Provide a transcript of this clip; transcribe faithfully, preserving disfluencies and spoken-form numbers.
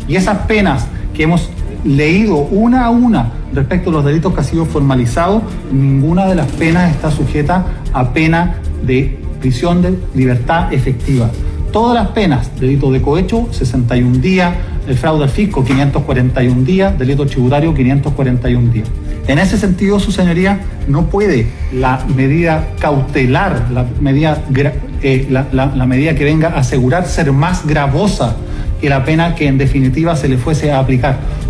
Y esas penas que hemos leído una a una respecto a los delitos que han sido formalizados, ninguna de las penas está sujeta a pena de prisión de libertad efectiva. Todas las penas, delito de cohecho, sesenta y un días, el fraude al fisco, quinientos cuarenta y un días, delito tributario, quinientos cuarenta y un días. En ese sentido, su señoría, no puede la medida cautelar, la medida, eh, la, la, la medida que venga a asegurar ser más gravosa que la pena que en definitiva se le fuese a aplicar.